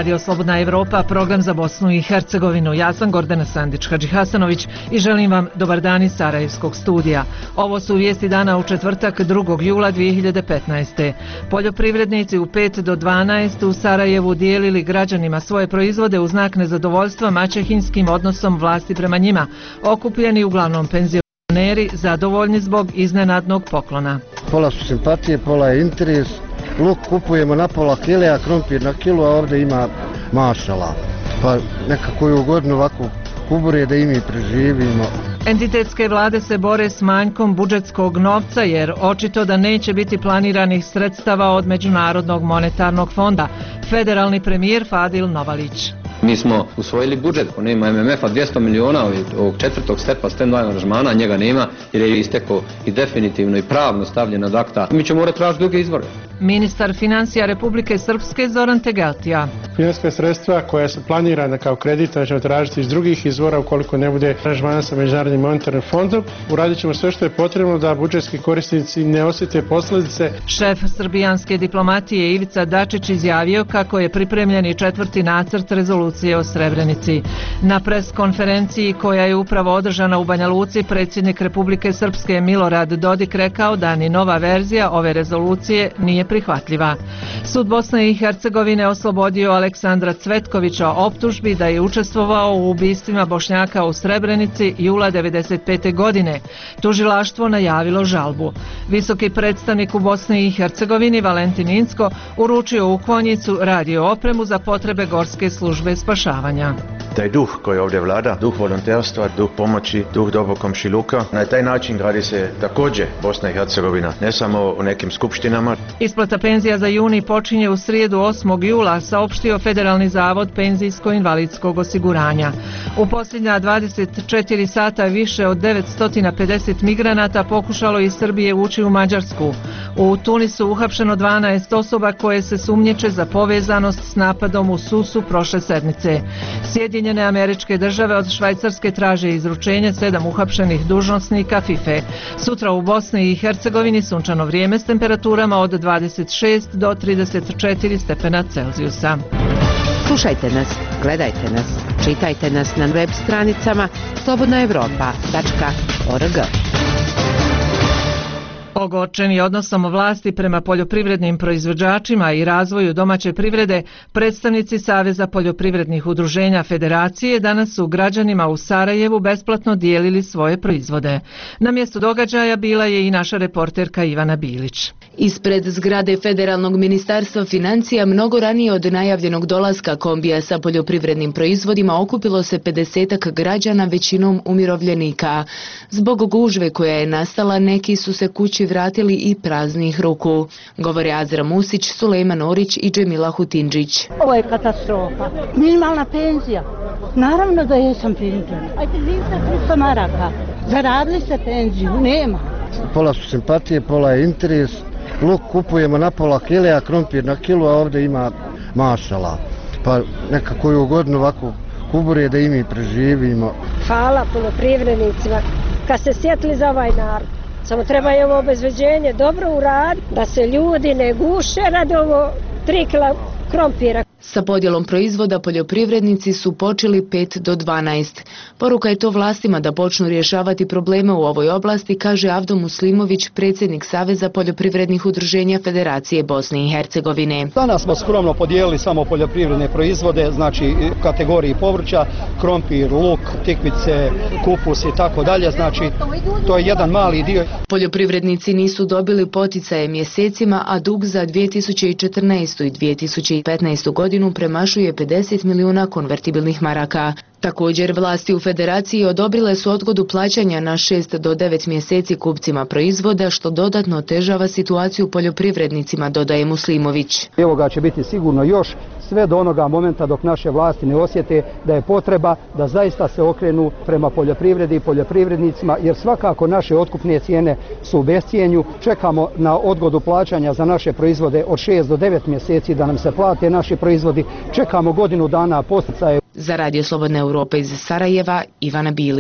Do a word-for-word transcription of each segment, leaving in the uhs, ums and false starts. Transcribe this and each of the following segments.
Radio Slobodna Evropa, program za Bosnu i Hercegovinu. Ja sam Gordana Sandić-Hadžihasanović i želim vam dobar dan iz Sarajevskog studija. Ovo su vijesti dana u četvrtak drugog jula dvije hiljade petnaeste. Poljoprivrednici u pet do dvanaest u Sarajevu dijelili građanima svoje proizvode u znak nezadovoljstva maćehinskim odnosom vlasti prema njima, okupljeni uglavnom penzioneri zadovoljni zbog iznenadnog poklona. Pola su simpatije, pola je interes. Luk kupujemo na pola kile, a krompir na kilu, a ovdje ima mašala. Pa nekako je ugodno ovako kubure da i mi preživimo. Entitetske vlade se bore s manjkom budžetskog novca jer očito da neće biti planiranih sredstava od Međunarodnog monetarnog fonda. Federalni premijer Fadil Novalić. Mi smo usvojili budžet, nema M M F-a dvjesto miliona ovog četvrtog stepa stand-by aranžmana, njega nema jer je istekao i definitivno i pravno stavljen ad akta. Mi ćemo morati tražiti druge izvore. Ministar financija Republike Srpske Zoran Tegeltija. Financijska sredstva koja su planirana kao kredita ćemo tražiti iz drugih izvora ukoliko ne bude aranžmana sa Međunarodnim monetarnim fondom. Uradit ćemo sve što je potrebno da budžetski korisnici ne osjete posljedice. Šef srbijanske diplomatije Ivica Dačić izjavio kako je pripremljen i četvrti nacrt rezolucije o Srebrenici. Na pres konferenciji koja je upravo održana u Banja Luci, predsjednik Republike Srpske Milorad Dodik rekao da ni nova verzija ove rezolucije nije prihvatljiva. Sud Bosne i Hercegovine oslobodio Aleksandra Cvetkovića optužbi da je učestvovao u ubistvima Bošnjaka u Srebrenici jula devedeset pete. godine. Tužilaštvo najavilo žalbu. Visoki predstavnik u Bosni i Hercegovini Valentin Incko uručio u Konjicu radio opremu za potrebe Gorske službe spašavanja. Taj duh koji ovdje vlada, duh volonterstva, duh pomoći, duh dobrog komšiluka, na taj način gradi se također Bosna i Hercegovina, ne samo u nekim skupštinama. Isplata penzija za juni počinje u srijedu osmog jula, saopštio Federalni zavod penzijsko-invalidskog osiguranja. U posljednja dvadeset četiri sata više od devetsto pedeset migranata pokušalo iz Srbije ući u Mađarsku. U Tunisu uhapšeno dvanaest osoba koje se sumnječe za povezanost s napadom u Susu prošle sedmice. Sjedinjene Američke Države od Švajcarske traže izručenje sedam uhapšenih dužnosnika FIFA. Sutra u Bosni i Hercegovini sunčano vrijeme s temperaturama od dvadeset šest do trideset četiri stepena Celzijusa. Slušajte nas, gledajte nas, čitajte nas na web stranicama slobodna evropa tačka org. Ogorčeni odnosom vlasti prema poljoprivrednim proizvođačima i razvoju domaće privrede, predstavnici Saveza poljoprivrednih udruženja Federacije danas su građanima u Sarajevu besplatno dijelili svoje proizvode. Na mjestu događaja bila je i naša reporterka Ivana Bilić. Ispred zgrade Federalnog ministarstva financija mnogo ranije od najavljenog dolaska kombija sa poljoprivrednim proizvodima okupilo se pedesetak građana, većinom umirovljenika. Zbog gužve koja je nastala, neki su se kući vratili i praznih ruku. Govore Azra Musić, Sulejman Orić i Džemila Hutindžić. Ovo je katastrofa. Minimalna penzija. Naravno da jesam penzija. Ajde, vidite tristo maraka. Zaradili ste penziju? Nema. Pola su simpatije, pola je interes. Luk kupujemo na pola kile, a krompir na kilu, a ovdje ima mašala. Pa nekako je ugodno ovako kubure da i mi preživimo. Hvala poljoprivrednicima kad se sjetili za ovaj narod. Samo treba je ovo obezbeđenje dobro uraditi, da se ljudi ne guše radi ovo tri kila krompira. Sa podjelom proizvoda poljoprivrednici su počeli pet do dvanaest. Poruka je to vlastima da počnu rješavati probleme u ovoj oblasti, kaže Avdo Muslimović, predsjednik Saveza poljoprivrednih udruženja Federacije Bosne i Hercegovine. Danas smo skromno podijelili samo poljoprivredne proizvode, znači kategoriji povrća, krompir, luk, tikvice, kupus i tako dalje, znači to je jedan mali dio. Poljoprivrednici nisu dobili poticaje mjesecima, a dug za dvije tisuće četrnaestu i dvije tisuće petnaestu godinu premašuje pedeset milijuna konvertibilnih maraka. Također, vlasti u Federaciji odobrile su odgodu plaćanja na šest do devet mjeseci kupcima proizvoda, što dodatno otežava situaciju poljoprivrednicima, dodaje Muslimović. Evo ga će biti sigurno još sve do onoga momenta dok naše vlasti ne osjete da je potreba da zaista se okrenu prema poljoprivredi i poljoprivrednicima, jer svakako naše otkupne cijene su u bescijenju. Čekamo na odgodu plaćanja za naše proizvode od šest do devet mjeseci da nam se plate naši proizvodi. Čekamo godinu dana posticaje. Za Radio Slobodna Evropa iz Sarajeva, Ivana Bilić.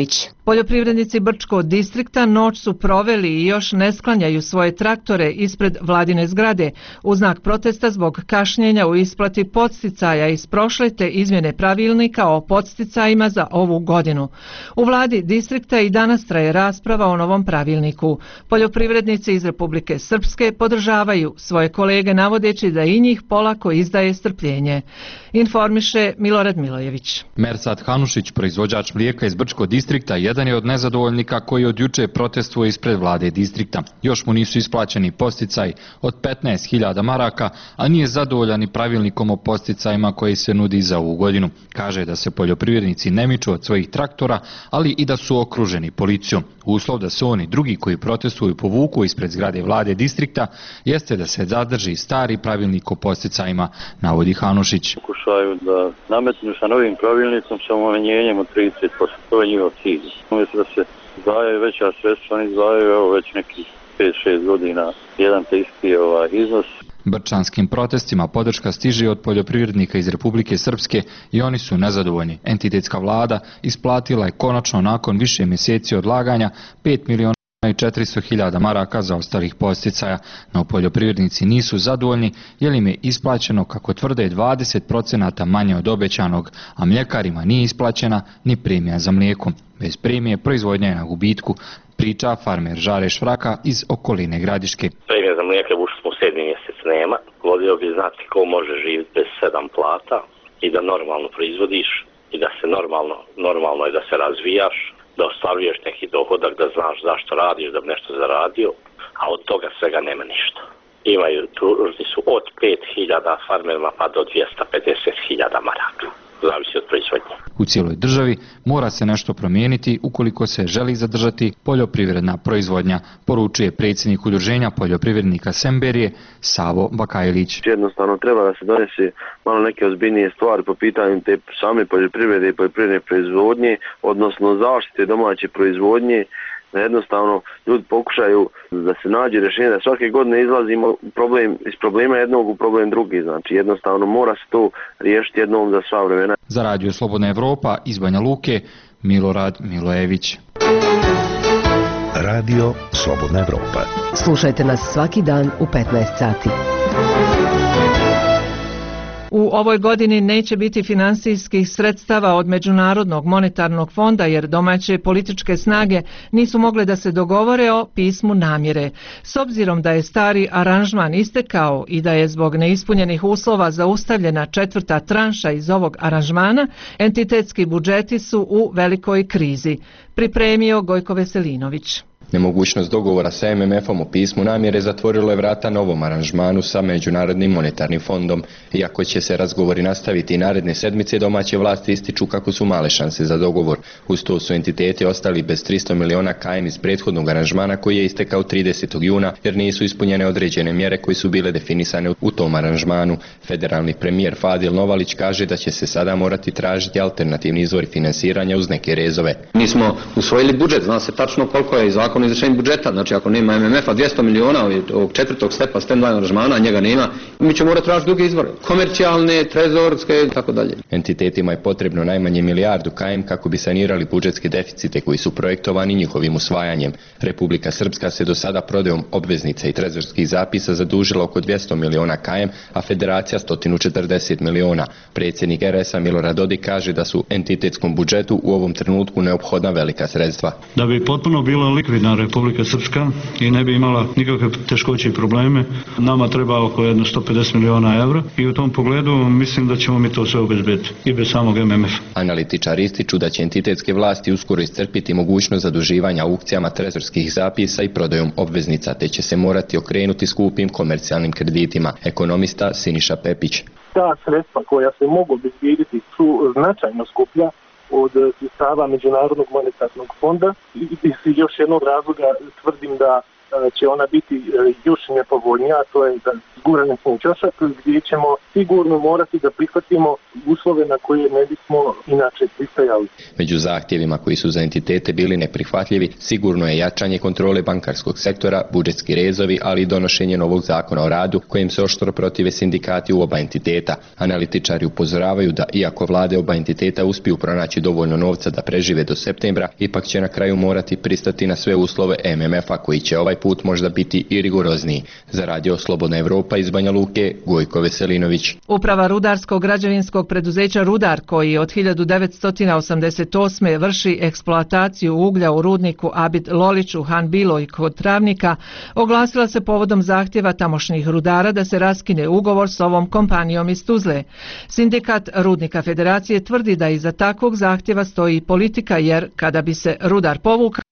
Poljoprivrednici Brčkog distrikta noć su proveli i još ne sklanjaju svoje traktore ispred vladine zgrade u znak protesta zbog kašnjenja u isplati podsticaja iz prošle te izmjene pravilnika o podsticajima za ovu godinu. U vladi distrikta i danas traje rasprava o novom pravilniku. Poljoprivrednici iz Republike Srpske podržavaju svoje kolege navodeći da i njih polako izdaje strpljenje. Informiše Milorad Milojević. Mersat Hanušić, proizvođač mlijeka iz Brčkog distrikta, jedan je od nezadovoljnika koji od juče protestuje ispred vlade distrikta. Još mu nisu isplaćeni podsticaj od petnaest hiljada maraka, a nije zadovoljan i pravilnikom o podsticajima koji se nudi za ovu godinu. Kaže da se poljoprivrednici ne miču od svojih traktora, ali i da su okruženi policijom. Uslov da se oni drugi koji protestuju povuku ispred zgrade vlade distrikta jeste da se zadrži stari pravilnik o podsticajima, navodi Hanušić. Pokušaju da nametnu sa novim pravilnicom sa umanjenjem od trideset posto. To je njihov cilj. Umjesto da se izdvajaju veća sredstva, oni izdvajaju evo već nekih pet šest godina jedan te isti ovaj iznos. Brčanskim protestima podrška stiže od poljoprivrednika iz Republike Srpske i oni su nezadovoljni. Entitetska vlada isplatila je konačno nakon više mjeseci odlaganja pet miliona i četiristo hiljada maraka za ostalih podsticaja, no poljoprivrednici nisu zadovoljni jer im je isplaćeno, kako tvrde, dvadeset posto manje od obećanog, a mljekarima nije isplaćena ni premija za mlijeko. Bez premije proizvodnja je na gubitku, priča farmer Žare Švraka iz okoline Gradiške. Premija za mlijeka ušli smo u sedmi mjesec nema. Volio bi znati ko može živjeti bez sedam plata i da normalno proizvodiš i da se normalno, normalno je da se razvijaš, da ostvaruješ neki dohodak, da znaš zašto radiš, da bi nešto zaradio, a od toga svega nema ništa. Imaju, tužni su od pet hiljada farmerima pa do dvjesto pedeset hiljada maraka. Zavisi od proizvodnje. U cijeloj državi mora se nešto promijeniti ukoliko se želi zadržati poljoprivredna proizvodnja, poručuje predsjednik udruženja poljoprivrednika Semberije Savo Bakajlić. Jednostavno treba da se donese malo neke ozbiljnije stvari po pitanju te same poljoprivrede i poljoprivredne proizvodnje, odnosno zaštite domaće proizvodnje, da jednostavno ljudi pokušaju da se nađe rješenje, da svake godine izlazimo problem, iz problema jednog u problem drugi, znači jednostavno mora se to riješiti jednom za sva vremena. Za Radio Slobodna Evropa iz Banja Luke, Milorad Milojević. Radio Slobodna Evropa. Slušajte nas svaki dan u petnaest sati. U ovoj godini neće biti finansijskih sredstava od Međunarodnog monetarnog fonda jer domaće političke snage nisu mogle da se dogovore o pismu namjere. S obzirom da je stari aranžman istekao i da je zbog neispunjenih uslova zaustavljena četvrta tranša iz ovog aranžmana, entitetski budžeti su u velikoj krizi. Pripremio Gojko Veselinović. Nemogućnost dogovora sa M M F-om o pismu namjere zatvorilo je vrata novom aranžmanu sa Međunarodnim monetarnim fondom. Iako će se razgovori nastaviti i naredne sedmice, domaće vlasti ističu kako su male šanse za dogovor. Uz to su entiteti ostali bez tristo miliona K M iz prethodnog aranžmana koji je istekao tridesetog juna jer nisu ispunjene određene mjere koje su bile definisane u tom aranžmanu. Federalni premijer Fadil Novalić kaže da će se sada morati tražiti alternativni izvori finansiranja uz neke rezove. Mi smo usvojili budžet, zna se tačno koliko je zakon o izvršenju budžeta, znači ako nema M M F-a dvjesto miliona ovog četvrtog stepa stand-by aranžmana, njega nema, mi ćemo morati tražiti druge izvore, komercijalne, trezorske i tako dalje. Entitetima je potrebno najmanje milijardu K M kako bi sanirali budžetske deficite koji su projektovani njihovim usvajanjem. Republika Srpska se do sada prodajom obveznica i trezorskih zapisa zadužila oko dvjesto miliona K M, a Federacija sto četrdeset miliona. Predsjednik R S A Milorad Dodik kaže da su entitetskom budžetu u ovom trenutku neophodna velika sredstva. Da bi potpuno bila likvidna Republika Srpska i ne bi imala nikakve teškoće i probleme, nama treba oko jedno sto pedeset miliona evra i u tom pogledu mislim da ćemo mi to sve obezbediti i bez samog M M F. Analitičari ističu da će entitetske vlasti uskoro iscrpiti mogućnost zaduživanja aukcijama trezorskih zapisa i prodajom obveznica, te će se morati okrenuti skupim komercijalnim kreditima. Ekonomista Siniša Pepić. Ta sredstva koja se mogu obezbediti su značajno skuplja od sredstava Međunarodnog monetarnog fonda i iz još jednog razloga tvrdim da će ona biti još nepovoljnija, to je da gurane smo u čošak gdje ćemo sigurno morati da prihvatimo uslove na koje ne bismo inače pristajali. Među zahtjevima koji su za entitete bili neprihvatljivi sigurno je jačanje kontrole bankarskog sektora, budžetski rezovi, ali i donošenje novog zakona o radu kojim se oštro protive sindikati u oba entiteta. Analitičari upozoravaju da iako vlade oba entiteta uspiju pronaći dovoljno novca da prežive do septembra, ipak će na kraju morati pristati na sve uslove M M F-a koji će ovaj put možda biti i rigorozniji. Za Radio Slobodna Evropa iz Banja Luke, Gojko Veselinović. Uprava rudarskog građevinskog preduzeća Rudar, koji od hiljadu devetsto osamdeset osme vrši eksploataciju uglja u rudniku Abid Lolić u Han Biloj kod Travnika, oglasila se povodom zahtjeva tamošnjih rudara da se raskine ugovor s ovom kompanijom iz Tuzle. Sindikat Rudnika Federacije tvrdi da iza takvog zahtjeva stoji politika, jer kada bi se Rudar povukao,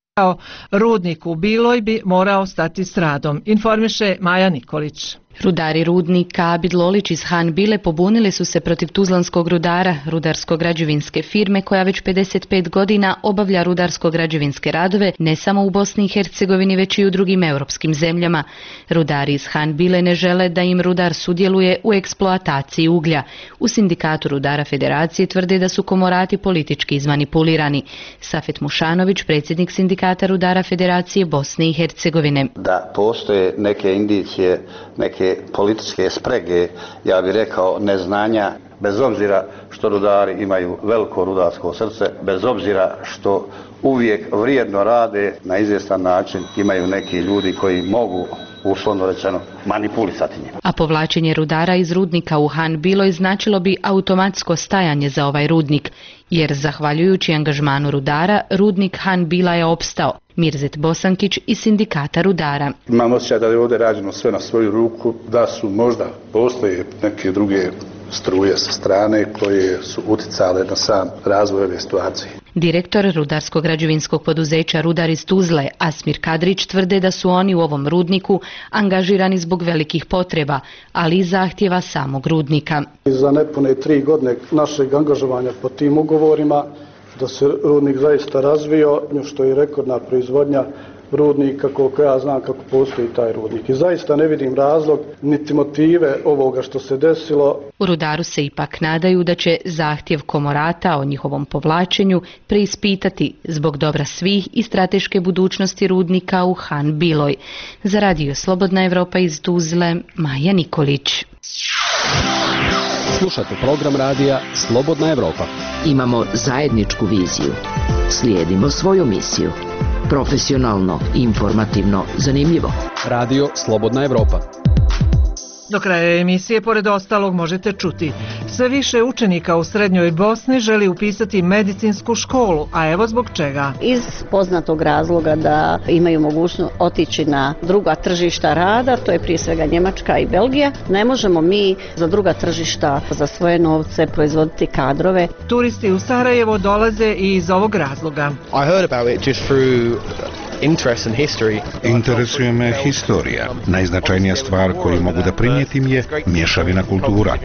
rudnik u Biloj bi morao stati s radom, informiše Maja Nikolić. Rudari rudnika Abid Lolić iz Han Bile pobunili su se protiv tuzlanskog rudara, rudarsko-građevinske firme koja već pedeset pet godina obavlja rudarsko-građevinske radove ne samo u Bosni i Hercegovini već i u drugim europskim zemljama. Rudari iz Han Bile ne žele da im rudar sudjeluje u eksploataciji uglja. U sindikatu Rudara Federacije tvrde da su komorati politički izmanipulirani. Safet Mušanović, predsjednik sindikata Rudara Federacije Bosne i Hercegovine. Da postoje neke indicije, neke političke sprege, ja bih rekao neznanja, bez obzira što rudari imaju veliko rudarsko srce, bez obzira što uvijek vrijedno rade na izvjestan način, imaju neki ljudi koji mogu, uslovno rečeno, manipulisati njima. A povlačenje rudara iz rudnika u Han Biloj značilo bi automatsko stajanje za ovaj rudnik, jer zahvaljujući angažmanu rudara, rudnik Han Bila je opstao. Mirzet Bosankić iz sindikata rudara. Imam osjećaj da je ovdje rađeno sve na svoju ruku, da su možda postoje neke druge struje sa strane koje su uticale na sam razvoj ove situacije. Direktor rudarsko-građevinskog poduzeća Rudar iz Tuzle, Asmir Kadrić, tvrde da su oni u ovom rudniku angažirani zbog velikih potreba, ali i zahtjeva samog rudnika. Za nepune tri godine našeg angažovanja po tim ugovorima, da se rudnik zaista razvio, što je rekordna proizvodnja rudnika, koliko ja znam kako postoji taj rudnik. I zaista ne vidim razlog niti motive ovoga što se desilo. U Rudaru se ipak nadaju da će zahtjev komorata o njihovom povlačenju preispitati zbog dobra svih i strateške budućnosti rudnika u Han Biloj. Za Radio Slobodna Evropa iz Tuzle, Maja Nikolić. Slušate program radija Slobodna Evropa. Imamo zajedničku viziju. Slijedimo svoju misiju. Profesionalno, informativno, zanimljivo. Radio Slobodna Evropa. Do kraja emisije, pored ostalog, možete čuti. Sve više učenika u Srednjoj Bosni želi upisati medicinsku školu, a evo zbog čega. Iz poznatog razloga da imaju mogućnost otići na druga tržišta rada, to je prije svega Njemačka i Belgija. Ne možemo mi za druga tržišta za svoje novce proizvoditi kadrove. Turisti u Sarajevo dolaze i iz ovog razloga. I heard about it just through interest in history. Interesuje me historija. Najznačajnija stvar koju mogu da primijetim je mješavina kultura.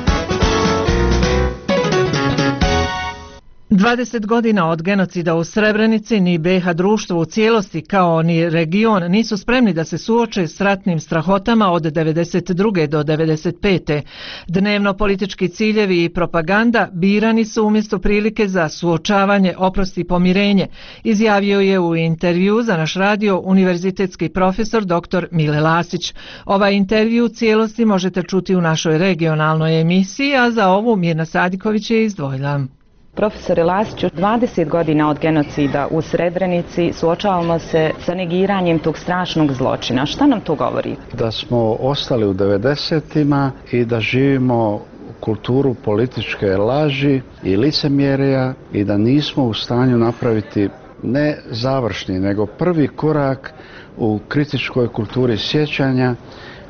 dvadeset godina od genocida u Srebrenici ni B iH društvo u cijelosti kao ni region nisu spremni da se suoče s ratnim strahotama od devedeset druge do devedeset pete. Dnevno politički ciljevi i propaganda birani su umjesto prilike za suočavanje, oprost i pomirenje, izjavio je u intervju za naš radio univerzitetski profesor doktor Mile Lasić. Ovaj intervju u cijelosti možete čuti u našoj regionalnoj emisiji, a za ovu Mirna Sadiković je izdvojila. Profesore Lasiću, dvadeset godina od genocida u Srebrenici suočavamo se sa negiranjem tog strašnog zločina. Šta nam to govori? Da smo ostali u devedesetima i da živimo kulturu političke laži i licemjerja i da nismo u stanju napraviti ne završni, nego prvi korak u kritičkoj kulturi sjećanja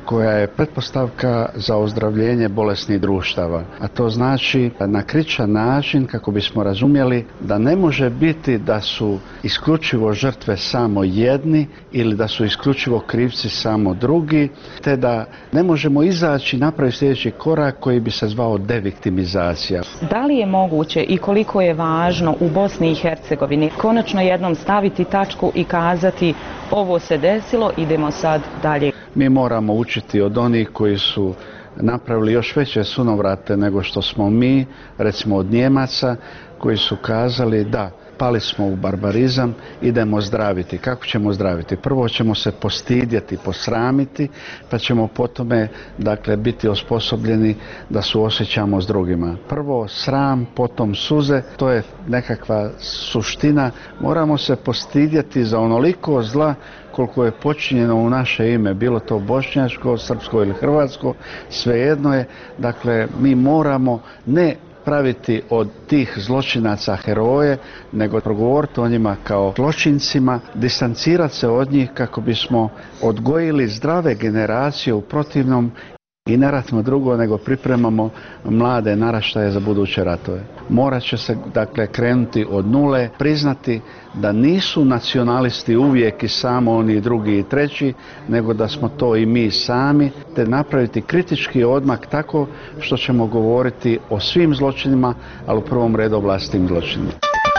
koja je pretpostavka za ozdravljenje bolesnih društava. A to znači na kritičan način kako bismo razumjeli da ne može biti da su isključivo žrtve samo jedni ili da su isključivo krivci samo drugi, te da ne možemo izaći i napraviti sljedeći korak koji bi se zvao deviktimizacija. Da li je moguće i koliko je važno u Bosni i Hercegovini konačno jednom staviti tačku i kazati ovo se desilo, idemo sad dalje? Mi moramo učiti od onih koji su napravili još veće sunovrate nego što smo mi, recimo od Njemaca, koji su kazali da pali smo u barbarizam, idemo zdraviti. Kako ćemo zdraviti? Prvo ćemo se postidjeti, posramiti, pa ćemo potome, dakle, biti osposobljeni da suosjećamo s drugima. Prvo sram, potom suze, to je nekakva suština. Moramo se postidjeti za onoliko zla koliko je počinjeno u naše ime, bilo to bošnjačko, srpsko ili hrvatsko, svejedno je. Dakle, mi moramo ne praviti od tih zločinaca heroje, nego progovoriti o njima kao zločincima, distancirati se od njih kako bismo odgojili zdrave generacije, u protivnom i ne ratimo drugo nego pripremamo mlade naraštaje za buduće ratove. Morat će se, dakle, krenuti od nule, priznati da nisu nacionalisti uvijek i samo oni drugi i treći, nego da smo to i mi sami, te napraviti kritički odmak tako što ćemo govoriti o svim zločinima, ali u prvom redu o vlastitim zločinima.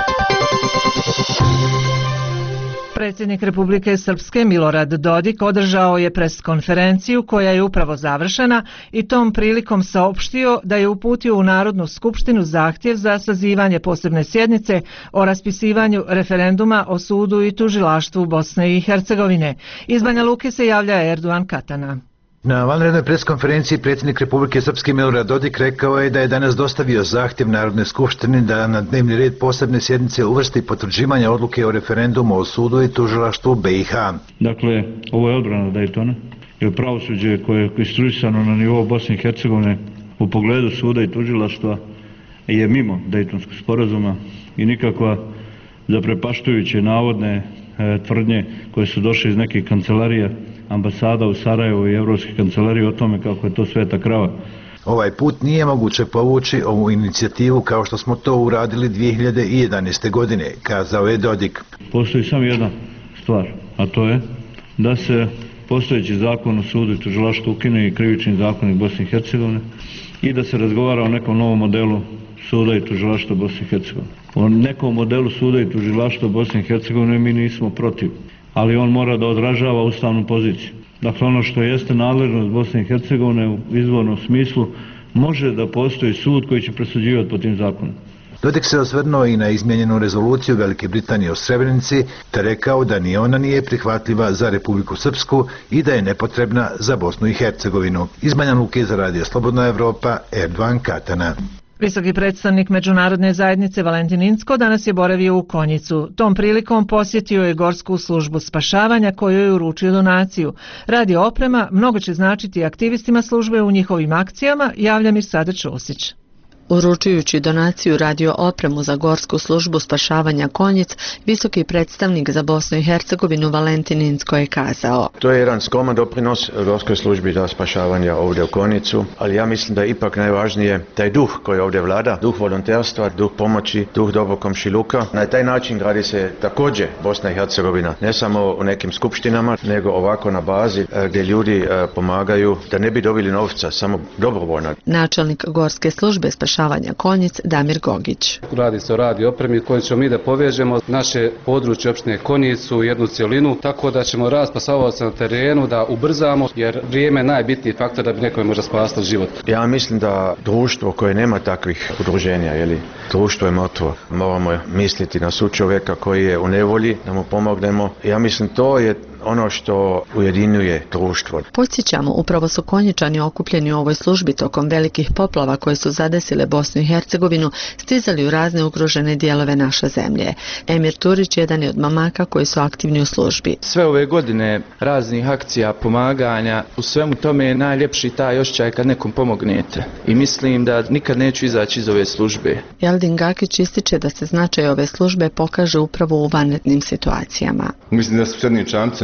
Predsjednik Republike Srpske Milorad Dodik održao je preskonferenciju koja je upravo završena i tom prilikom saopštio da je uputio u Narodnu skupštinu zahtjev za sazivanje posebne sjednice o raspisivanju referenduma o sudu i tužilaštvu Bosne i Hercegovine. Iz Banja Luke se javlja Erduan Katana. Na vanrednoj preskonferenciji predsjednik Republike Srpske Milorad Dodik rekao je da je danas dostavio zahtjev Narodne skupštine da na dnevni red posebne sjednice uvrsti potvrđivanje odluke o referendumu o sudu i tužilaštvu B i H. Dakle, ovo je odbrana Daytona, jer pravosuđe koje je konstruisano na nivou Bosne i Hercegovine u pogledu suda i tužilaštva je mimo Daytonskog sporazuma i nikakva zaprepaštujuće navodne e, tvrdnje koje su došle iz nekih kancelarija, ambasada u Sarajevu i Evropske kancelarije o tome kako je to sveta krava. Ovaj put nije moguće povući ovu inicijativu kao što smo to uradili dvije hiljade jedanaeste. godine, kazao je Dodik. Postoji samo jedna stvar, a to je da se postojeći zakon o sudu i tužilaštvu ukine i krivični zakonik Bosne i Hercegovine i da se razgovara o nekom novom modelu suda i tužilaštva Bosne i Hercegovine. O nekom modelu suda i tužilaštva Bosne i Hercegovine mi nismo protiv, ali on mora da odražava ustavnu poziciju. Dakle, ono što jeste nadležnost Bosne i Hercegovine u izvornom smislu može da postoji sud koji će presuđivati po tim zakonom. Dodik se osvrnuo i na izmijenjenu rezoluciju Velike Britanije o Srebrenici, te rekao da ni ona nije prihvatljiva za Republiku Srpsku i da je nepotrebna za Bosnu i Hercegovinu. Iz Banja Luke za Radio Slobodna Evropa, Erdogan Katana. Visoki predstavnik međunarodne zajednice Valentin Incko danas je boravio u Konjicu. Tom prilikom posjetio je Gorsku službu spašavanja koju je uručio donaciju. Radi oprema mnogo će značiti aktivistima službe u njihovim akcijama, javlja Mirsada Čosić. Uručujući donaciju radio opremu za Gorsku službu spašavanja Konjic, visoki predstavnik za Bosnu i Hercegovinu Valentin Incko je kazao: To je jedan skroman doprinos Gorskoj službi za spašavanje ovdje u Konjicu, ali ja mislim da je ipak najvažnije taj duh koji ovdje vlada, duh volonterstva, duh pomoći, duh dobrog komšiluka. Na taj način gradi se također Bosna i Hercegovina, ne samo u nekim skupštinama, nego ovako na bazi gdje ljudi pomagaju da ne bi dobili novca, samo dobrovoljno. Načelnik Gorske službe spašavanja Konjic Damir Gogić. Radi se o radio opremi koju ćemo mi da povežemo naše područje opštine Konjicu u jednu cjelinu, tako da ćemo rad spašavaoca na terenu da ubrzamo, jer vrijeme je najbitniji faktor da bi nekome možda spasilo život. Ja mislim da društvo koje nema takvih udruženja, jeli, društvo je mrtvo. Moramo misliti na sučovjeka koji je u nevolji, da mu pomognemo. Ja mislim to je ono što ujedinjuje društvo. Podsjećamo, upravo su Konjičani okupljeni u ovoj službi tokom velikih poplava koje su zadesile Bosnu i Hercegovinu, stizali u razne ugrožene dijelove naše zemlje. Emir Turić jedan je od mamaka koji su aktivni u službi. Sve ove godine raznih akcija, pomaganja, u svemu tome je najljepši taj osjećaj kad nekom pomognete. I mislim da nikad neću izaći iz ove službe. Jeldin Gakić ističe da se značaj ove službe pokaže upravo u vanrednim situacijama. Mislim da s srednjim čamcem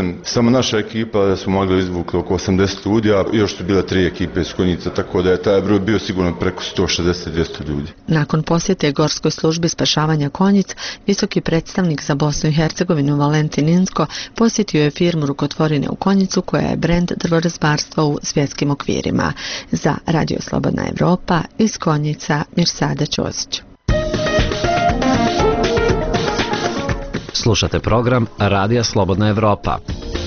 kažem, samo naša ekipa da smo mogli izvukli oko osamdeset ljudi, a još su bile tri ekipe iz Konjica, tako da je taj broj bio sigurno preko sto šezdeset do dvjesto ljudi. Nakon posjete Gorskoj službi spašavanja Konjic, visoki predstavnik za Bosnu i Hercegovinu Valentin Inzko posjetio je firmu rukotvorine u Konjicu koja je brend drvorazbarstva u svjetskim okvirima. Za Radio Slobodna Evropa iz Konjica Mirsada Ćosić. Slušate program Radija Slobodna Evropa.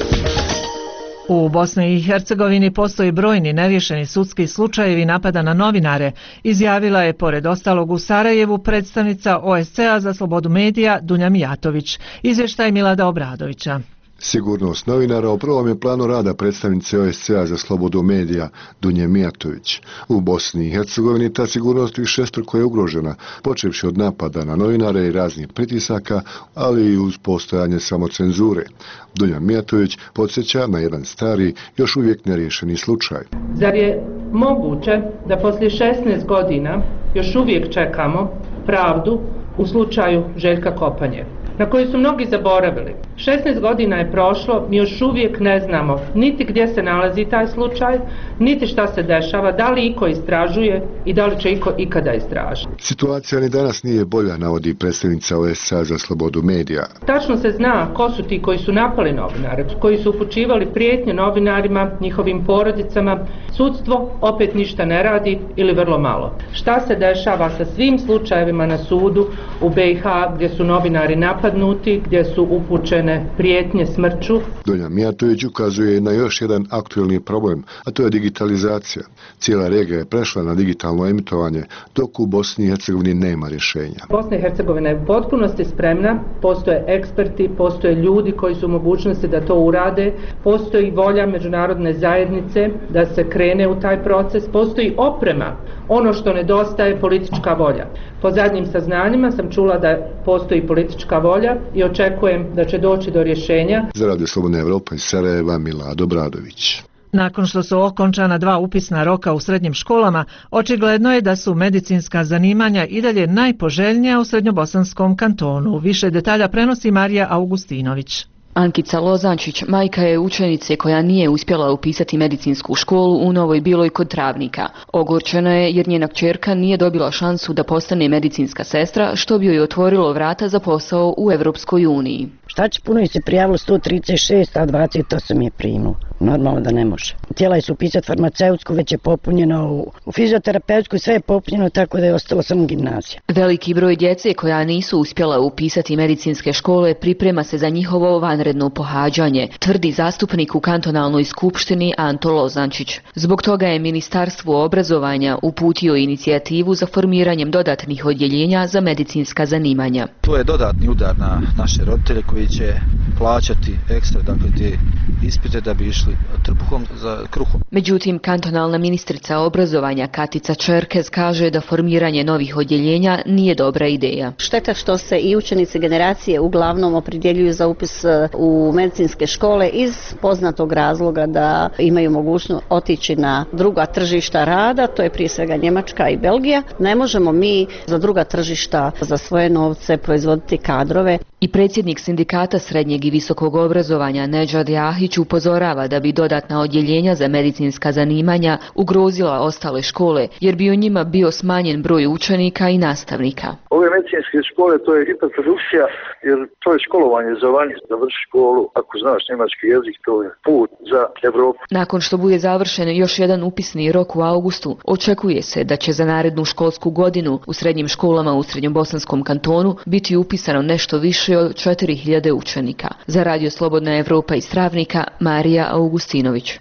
U Bosni i Hercegovini postoji brojni neriješeni sudski slučajevi napada na novinare, izjavila je pored ostalog u Sarajevu predstavnica O S C-a za slobodu medija Dunja Mijatović. Izvještaj Milada Obradovića. Sigurnost novinara u prvom je planu rada predstavnice O S C-a za slobodu medija Dunje Mijatović. U Bosni i Hercegovini ta sigurnost višestruko je ugrožena, počevši od napada na novinare i raznih pritisaka, ali i uz postojanje samocenzure. Dunja Mijatović podsjeća na jedan stari, još uvijek neriješeni slučaj. Zar je moguće da poslije šesnaest godina još uvijek čekamo pravdu u slučaju Željka Kopanje, na koji su mnogi zaboravili? šesnaest godina je prošlo, mi još uvijek ne znamo niti gdje se nalazi taj slučaj, niti šta se dešava, da li iko istražuje i da li će iko ikada istražiti. Situacija ni danas nije bolja, navodi predstavnica O S C-a za slobodu medija. Tačno se zna ko su ti koji su napali novinare, koji su upućivali prijetnje novinarima, njihovim porodicama. Sudstvo opet ništa ne radi ili vrlo malo. Šta se dešava sa svim slučajevima na sudu u B i H gdje su novinari napadnuti, gdje su upućene prijetnje smrću? Dunja Mijatović ukazuje na još jedan aktuelni problem, a to je digitalizacija. Cijela regija je prešla na digitalno emitovanje, dok u Bosni i Hercegovini nema rješenja. Bosna i Hercegovina je u potpunosti spremna, postoje eksperti, postoje ljudi koji su u mogućnosti da to urade, postoji volja međunarodne zajednice da se krene u taj proces, postoji oprema. Ono što nedostaje je politička volja. Po zadnjim saznanjima sam čula da postoji politička volja i očekujem da će doći do rješenja. Za Radio Slobodna Evropa iz Sarajeva, Milad Obradović. Nakon što su okončana dva upisna roka u srednjim školama, očigledno je da su medicinska zanimanja i dalje najpoželjnija u Srednjobosanskom kantonu. Više detalja prenosi Marija Augustinović. Ankica Lozančić, majka je učenice koja nije uspjela upisati medicinsku školu u Novoj Biloj kod Travnika. Ogorčena je jer njena kćerka nije dobila šansu da postane medicinska sestra, što bi joj otvorilo vrata za posao u Evropskoj uniji. Šta će, puno je se prijavilo sto trideset šest, a dvadeset osam je primilo. Normalno da ne može. Htjela je se upisati farmaceutsku, već je popunjeno u, u fizioterapeutsku, sve je popunjeno, tako da je ostalo samo gimnazija. Veliki broj djece koja nisu uspjela upisati medicinske škole priprema se za njihovo vanredno pohađanje, tvrdi zastupnik u kantonalnoj skupštini Anto Lozančić. Zbog toga je Ministarstvo obrazovanja uputio inicijativu za formiranjem dodatnih odjeljenja za medicinska zanimanja. To je dodatni udar na naše roditelje koji će plaćati ekstra, dakle, te ispite da bi išli trbuhom za kruhom. Međutim, kantonalna ministrica obrazovanja Katica Čerkez kaže da formiranje novih odjeljenja nije dobra ideja. Šteta što se i učenici generacije uglavnom opredjeljuju za upis u medicinske škole iz poznatog razloga da imaju mogućnost otići na druga tržišta rada, to je prije svega Njemačka i Belgija. Ne možemo mi za druga tržišta za svoje novce proizvoditi kadrove. I predsjednik sindikata srednjeg i visokog obrazovanja Nedžad Jahić upozorava da bi dodatna odjeljenja za medicinska zanimanja ugrozila ostale škole, jer bi u njima bio smanjen broj učenika i nastavnika. Ove medicinske škole to je hiperprodukcija, jer to je školovanje za vanje, završi školu, ako znaš njemački jezik, to je put za Evropu. Nakon što bude završen još jedan upisni rok u augustu, očekuje se da će za narednu školsku godinu u srednjim školama u Srednjobosanskom kantonu biti upisano nešto više od četiri hiljade učenika. Za Radio Slobodna Evropa iz Travnika, Marija Augustinović.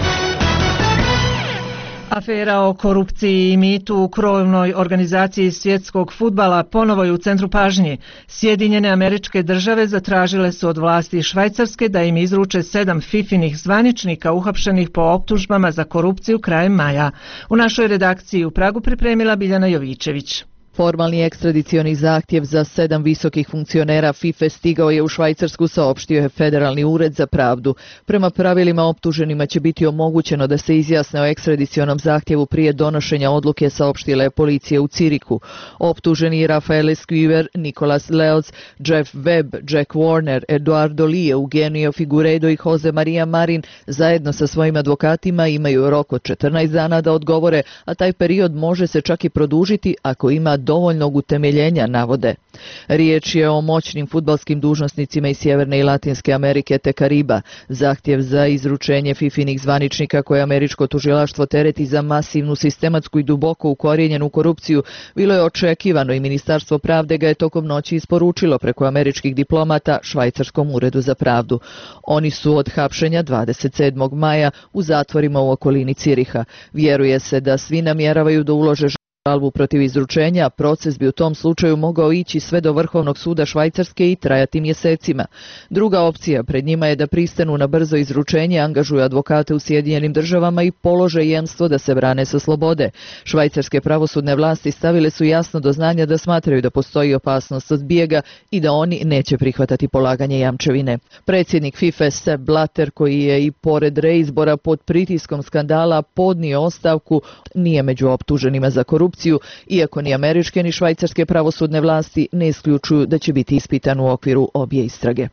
Afera o korupciji i mitu u krovnoj organizaciji svjetskog fudbala ponovo je u centru pažnje. Sjedinjene Američke Države zatražile su od vlasti Švajcarske da im izruče sedam fifinih zvaničnika uhapšenih po optužbama za korupciju krajem maja. U našoj redakciji u Pragu pripremila Biljana Jovičević. Formalni ekstradicioni zahtjev za sedam visokih funkcionera FIFA stigao je u Švajcarsku, saopštio je Federalni ured za pravdu. Prema pravilima optuženima će biti omogućeno da se izjasne o ekstradicionom zahtjevu prije donošenja odluke, saopštila je policija u Ciriku. Optuženi Rafael Esquiver, Nicolas Leoz, Jeff Webb, Jack Warner, Eduardo Lie, Eugenio Figueiredo i Jose Maria Marin zajedno sa svojim advokatima imaju rok od četrnaest dana da odgovore, a taj period može se čak i produžiti ako ima dovoljnog utemeljenja, navode. Riječ je o moćnim fudbalskim dužnosnicima iz Sjeverne i Latinske Amerike te Kariba. Zahtjev za izručenje fifinih zvaničnika koje američko tužilaštvo tereti za masivnu, sistematsku i duboko ukorijenjenu korupciju bilo je očekivano i Ministarstvo pravde ga je tokom noći isporučilo preko američkih diplomata Švajcarskom uredu za pravdu. Oni su od hapšenja dvadeset sedmog maja u zatvorima u okolini Ciriha. Vjeruje se da svi namjeravaju da ulože žalbu protiv izručenja, a proces bi u tom slučaju mogao ići sve do Vrhovnog suda Švajcarske i trajati mjesecima. Druga opcija pred njima je da pristanu na brzo izručenje, angažuju advokate u Sjedinjenim državama i polože jemstvo da se brane sa slobode. Švajcarske pravosudne vlasti stavile su jasno do znanja da smatraju da postoji opasnost od bijega i da oni neće prihvatati polaganje jamčevine. Predsjednik FIFA Sepp Blatter, koji je i pored reizbora pod pritiskom skandala podnio ostavku, nije među optuženima za korupciju, iako ni američke ni švajcarske pravosudne vlasti ne isključuju da će biti ispitan u okviru obje istrage.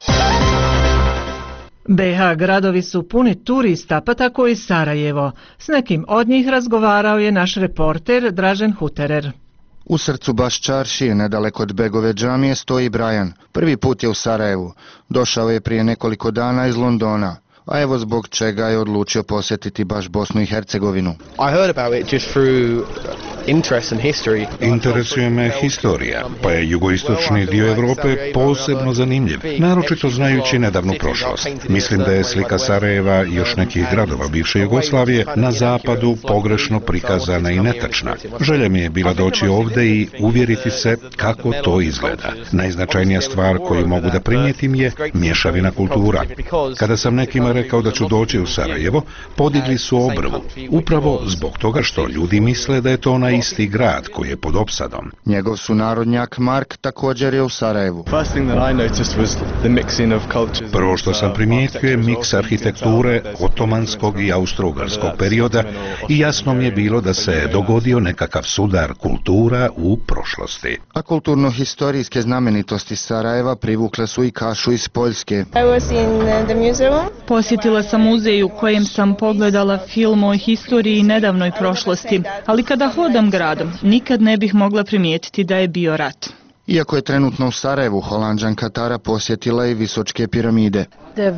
be ha gradovi su puni turista, pa tako i Sarajevo. S nekim od njih razgovarao je naš reporter Dražen Huterer. U srcu Baščaršije, nedaleko od Begove džamije, stoji Brian. Prvi put je u Sarajevu. Došao je prije nekoliko dana iz Londona. A evo zbog čega je odlučio posjetiti baš Bosnu i Hercegovinu. I heard about it just through interest in history. Interesuje me historija, pa je jugoistočni dio Europe posebno zanimljiv, naročito znajući nedavnu prošlost. Mislim da je slika Sarajeva i još nekih gradova bivše Jugoslavije na zapadu pogrešno prikazana i netačna. Želja mi je bila doći ovdje i uvjeriti se kako to izgleda. Najznačajnija stvar koju mogu da primijetim je mješavina kultura. Kada sam nekima rekao da ću doći u Sarajevo, podigli su obrvu, upravo zbog toga što ljudi misle da je to onaj isti grad koji je pod opsadom. Njegov sunarodnjak Mark također je u Sarajevu. Prvo što sam primijetio je miks arhitekture otomanskog i austrougarskog perioda i jasno mi je bilo da se dogodio nekakav sudar kultura u prošlosti. A kulturno-historijske znamenitosti Sarajeva privukle su i Kašu iz Poljske. Posjetila sam muzej u kojem sam pogledala film o historiji i nedavnoj prošlosti, ali kada hodam gradom, nikad ne bih mogla primijetiti da je bio rat. Iako je trenutno u Sarajevu, Holanđanka Tara posjetila i Visočke piramide.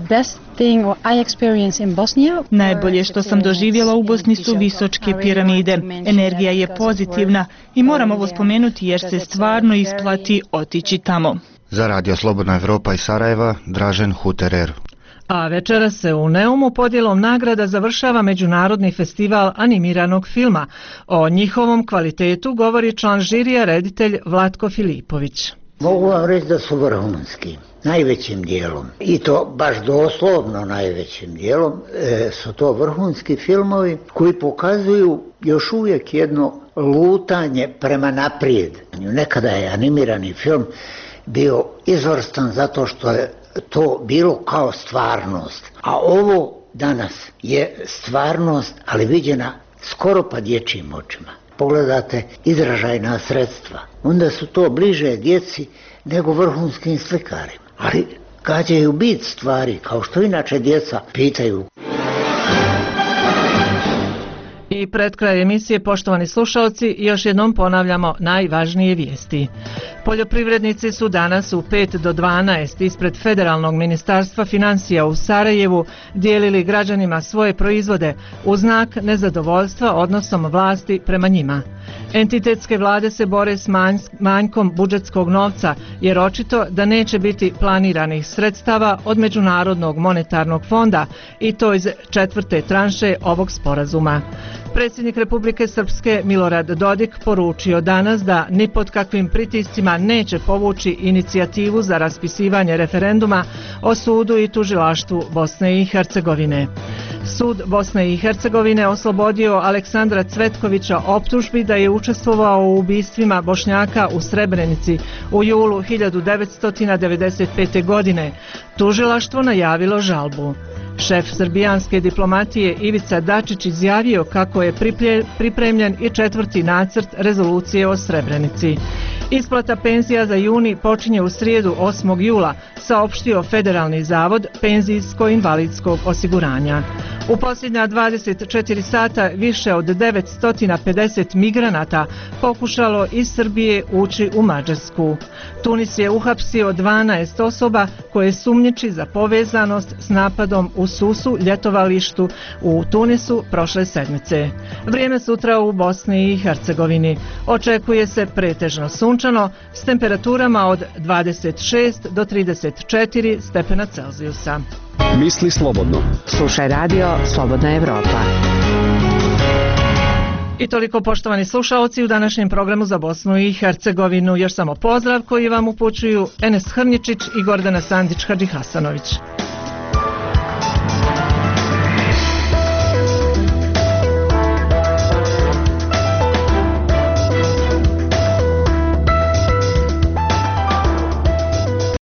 Najbolje što sam doživjela u Bosni su Visočke piramide. Energija je pozitivna i moram ovo spomenuti jer se stvarno isplati otići tamo. Za Radio Slobodna Evropa iz Sarajeva, Dražen Huterer. A večera se u Neumu podjelom nagrada završava Međunarodni festival animiranog filma. O njihovom kvalitetu govori član žirija, reditelj Vlatko Filipović. Mogu vam reći da su vrhunski, najvećim dijelom. I to baš doslovno najvećim dijelom e, su to vrhunski filmovi koji pokazuju još uvijek jedno lutanje prema naprijed. Nekada je animirani film bio izvrstan zato što je to bilo kao stvarnost. A ovo danas je stvarnost, ali viđena skoro pa dječjim očima. Pogledate izražajna sredstva, onda su to bliže djeci nego vrhunskim slikarima. Ali gađaju bit stvari, kao što inače djeca pitaju. I pred kraj emisije, poštovani slušalci, još jednom ponavljamo najvažnije vijesti. Poljoprivrednici su danas u pet do dvanaest ispred Federalnog ministarstva financija u Sarajevu dijelili građanima svoje proizvode u znak nezadovoljstva odnosom vlasti prema njima. Entitetske vlade se bore s manjkom budžetskog novca jer očito da neće biti planiranih sredstava od Međunarodnog monetarnog fonda i to iz četvrte tranše ovog sporazuma. Predsjednik Republike Srpske Milorad Dodik poručio danas da ni pod kakvim pritiscima neće povući inicijativu za raspisivanje referenduma o sudu i tužilaštvu Bosne i Hercegovine. Sud Bosne i Hercegovine oslobodio Aleksandra Cvetkovića optužbi da je učestvovao u ubistvima Bošnjaka u Srebrenici u julu hiljadu devetsto devedeset pete. godine. Tužilaštvo najavilo žalbu. Šef srbijanske diplomatije Ivica Dačić izjavio kako je pripremljen i četvrti nacrt rezolucije o Srebrenici. Isplata penzija za juni počinje u srijedu osmog jula, saopštio Federalni zavod penzijsko-invalidskog osiguranja. U posljednja dvadeset četiri sata više od devetsto pedeset migranata pokušalo iz Srbije ući u Mađarsku. Tunis je uhapsio dvanaest osoba koje sumnjiči za povezanost s napadom u Susu ljetovalištu u Tunisu prošle sedmice. Vrijeme sutra u Bosni i Hercegovini. Očekuje se pretežno sunčano s temperaturama od dvadeset šest do trideset četiri stepena Celzijusa. Misli slobodno. Slušaj radio Slobodna Evropa. I toliko, poštovani slušaoci, u današnjem programu za Bosnu i Hercegovinu. Još samo pozdrav koji vam upućuju Enes Hrnjičić i Gordana Sandić Hadžihasanović.